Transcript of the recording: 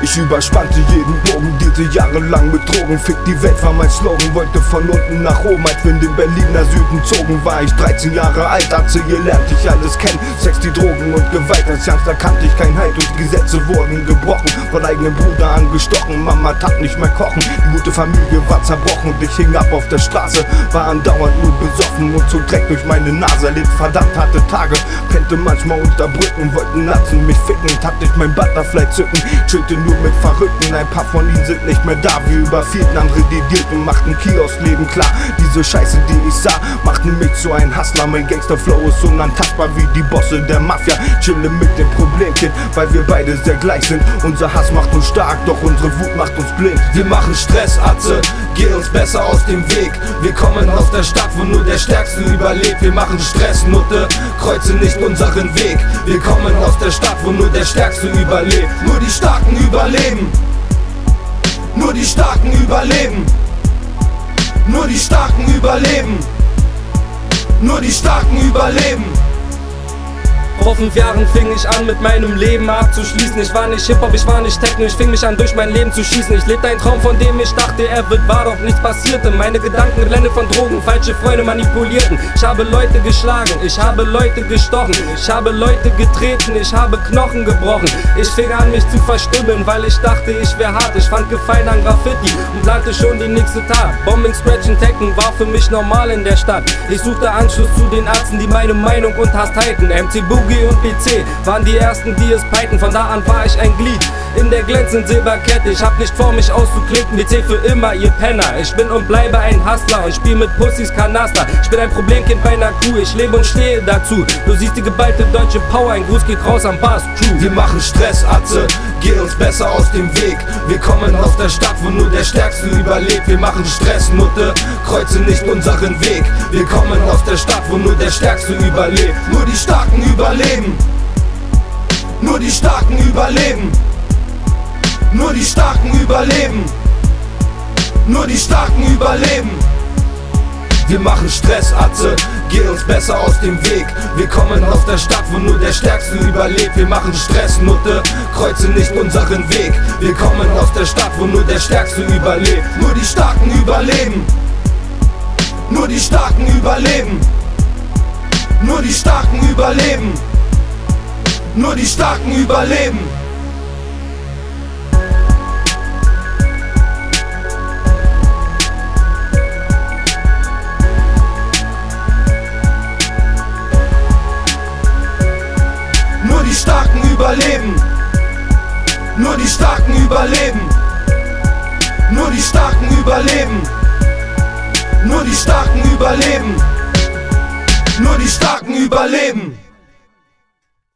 Ich überspannte jeden Bogen, dealte jahrelang mit Drogen. Fick die Welt war mein Slogan, wollte von unten nach oben. Als wir in den Berliner Süden zogen, war ich 13 Jahre alt, hatte gelernt, ich alles kenn. Sex, die Drogen und Gewalt, als Youngster kannte ich kein Halt. Und Gesetze wurden gebrochen, von eigenem Bruder angestochen. Mama tat nicht mehr kochen, die gute Familie war zerbrochen. Und ich hing ab auf der Straße, war andauernd nur besoffen und zog Dreck durch meine Nase. Litt verdammt harte Tage, pennte manchmal unter Brücken. Wollten Natzen mich ficken, hatte ich mein Butterfly zücken. Chillte nur mit Verrückten, ein paar von ihnen sind nicht mehr da. Wir überfielten andere, die dealten, machten Kioskleben klar. Diese Scheiße, die ich sah, machten mich zu einem Hustler. Mein Gangsterflow ist unantastbar wie die Bosse der Mafia. Chille mit dem Problemkind, weil wir beide sehr gleich sind. Unser Hass macht uns stark, doch unsere Wut macht uns blind. Wir machen Stress, Atze, geh uns besser aus dem Weg. Wir kommen aus der Stadt, wo nur der Stärkste überlebt. Wir machen Stress, Nutte, kreuze nicht unseren Weg. Wir kommen aus der Stadt, wo nur der Stärkste überlebt. Nur die Starken überleben. Nur die Starken überleben. Nur die Starken überleben. Nur die Starken überleben. Vor 5 Jahren fing ich an, mit meinem Leben abzuschließen. Ich war nicht Hip-Hop, ich war nicht Techno, ich fing mich an, durch mein Leben zu schießen. Ich lebte einen Traum, von dem ich dachte, er wird wahr, doch nichts passierte. Meine Gedanken geblendet von Drogen, falsche Freunde manipulierten. Ich habe Leute geschlagen, ich habe Leute gestochen, ich habe Leute getreten, ich habe Knochen gebrochen. Ich fing an, mich zu verstümmeln, weil ich dachte, ich wär hart. Ich fand Gefallen an Graffiti und plante schon die nächste Tat. Bombing, Scratchen, Tacken war für mich normal in der Stadt. Ich suchte Anschluss zu den Ärzten, die meine Meinung und Hass teilten. MC Boogie und PC waren die ersten, die es peiten. Von da an war ich ein Glied in der glänzenden Silberkette. Ich hab nicht vor, mich auszuklinken, WC für immer, ihr Penner. Ich bin und bleibe ein Hustler und spiel mit Pussys Kanaster. Ich bin ein Problemkind bei einer Kuh, ich lebe und stehe dazu. Du siehst die geballte deutsche Power, ein Gruß geht raus am Bass Crew. Wir machen Stress, Atze, geh uns besser aus dem Weg. Wir kommen aus der Stadt, wo nur der Stärkste überlebt. Wir machen Stress, Nutte, kreuze nicht unseren Weg. Wir kommen aus der Stadt, wo nur der Stärkste überlebt. Nur die Starken überleben. Nur die Starken überleben. Nur die Starken überleben. Nur die Starken überleben. Wir machen Stress, Atze, geh uns besser aus dem Weg. Wir kommen aus der Stadt, wo nur der Stärkste überlebt. Wir machen Stress, Nutte, kreuze nicht unseren Weg. Wir kommen aus der Stadt, wo nur der Stärkste überlebt. Nur die Starken überleben. Nur die Starken überleben. Nur die Starken überleben. Nur die Starken überleben. Nur die Starken überleben. Nur die Starken überleben. Nur die Starken überleben. Nur die Starken überleben. Nur die Starken überleben.